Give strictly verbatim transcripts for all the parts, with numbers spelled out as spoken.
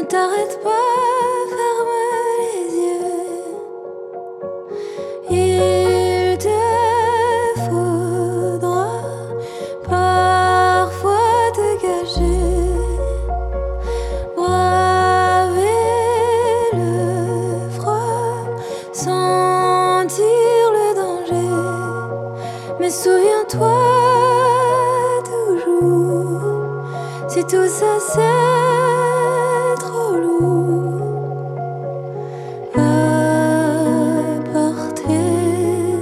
t'arrête pas, ferme les yeux. Il te faudra parfois te cacher, braver le froid, sentir le danger. Mais souviens-toi toujours, si tout ça c'est trop lourd à porter,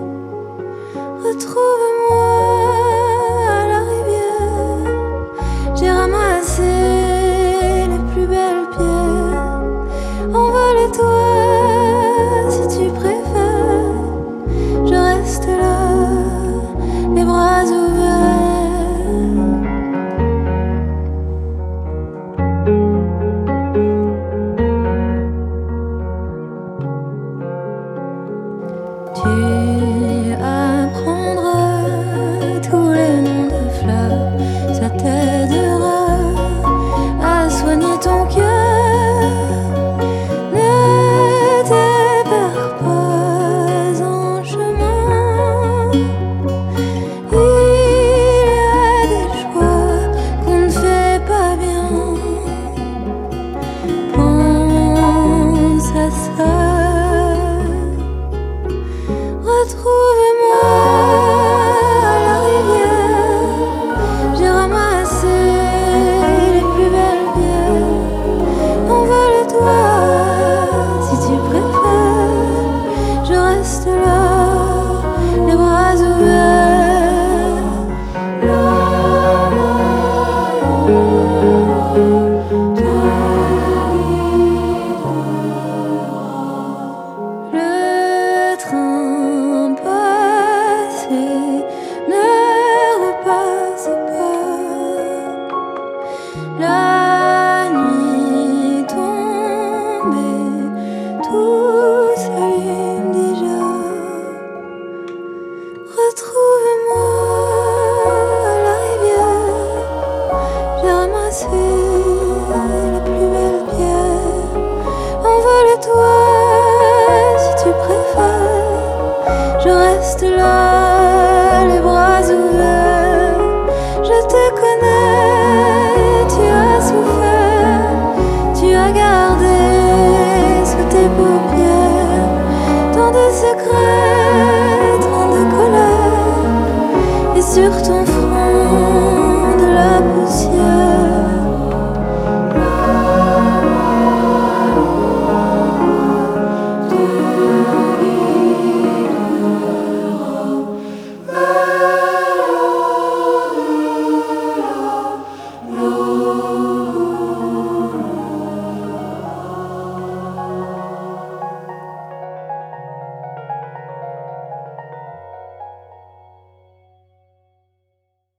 retrouve-moi à la rivière. J'ai ramassé les plus belles pierres. Envole-toi si tu préfères, je reste là, les bras ouverts. Tu apprendras tous les noms de fleurs, ça t'aidera à soigner ton cœur. Ne te perds pas en chemin, il y a des choix qu'on ne fait pas bien. Pense à ça. Retrouve-moi à la rivière. J'ai ramassé les plus belles pierres. Envole-toi si tu préfères, je reste là, les bras ouverts. Le train passé ne repasse pas. La nuit tombée, tout s'allume déjà. Retrouve-moi à la rivière. J'ai ramassé les plus belles pierres. Envole-toi si tu préfères, je reste là, les bras ouverts. Je te connais, tu as souffert, tu as gardé sous tes paupières tant de secrets, tant de colère, et sur ton